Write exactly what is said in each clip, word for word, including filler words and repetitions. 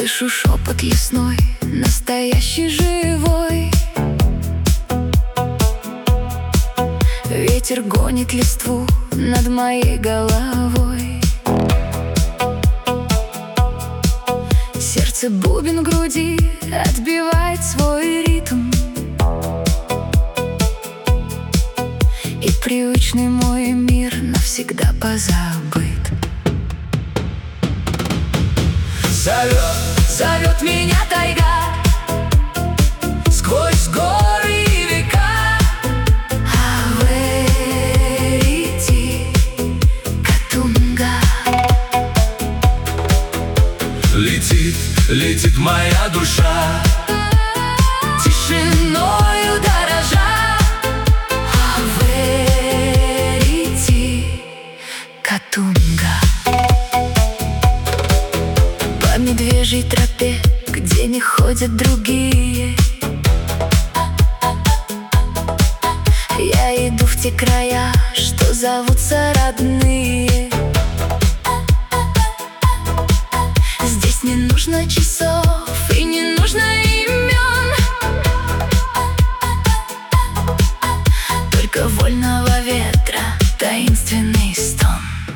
Слышу шепот лесной, настоящий, живой. Ветер гонит листву над моей головой. Сердце бубен в груди отбивает свой ритм, и привычный мой мир навсегда позабыт. Зовет, зовет меня тайга сквозь горы и века. Аверити Катунга. Летит, летит моя душа, тишиною дорожа. Аверити Катунга. По медвежьей тропе, где не ходят другие, я иду в те края, что зовутся родные. Здесь не нужно часов и не нужно имен, только вольного ветра таинственный стон.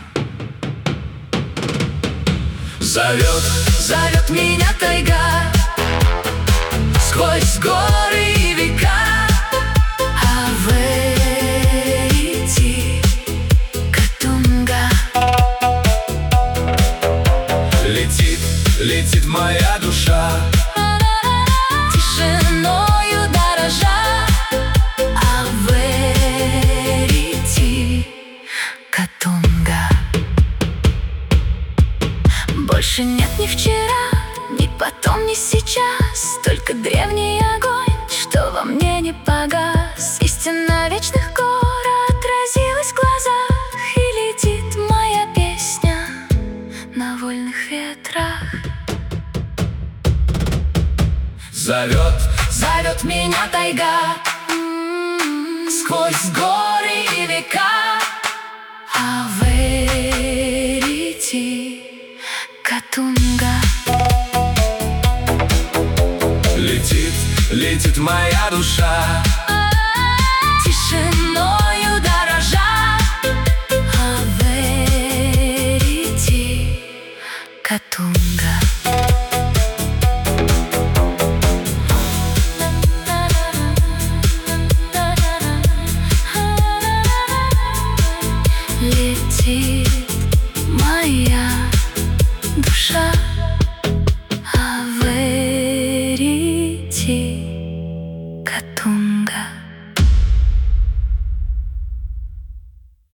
Зовет, зовет меня тайга сквозь горы и века. Аверити Катунга. Летит, летит моя душа, тишиною дорожа. Аверити Катунга. Больше нет ни вчера, ни потом, ни сейчас, только древний огонь, что во мне не погас. Истина вечных гор отразилась в глазах, и летит моя песня на вольных ветрах. зовет, зовет меня тайга сквозь горы и века. Аверити Катунга. Летит, летит моя душа, тишиною дорожа. Аверити Катунга. Летит моя душа.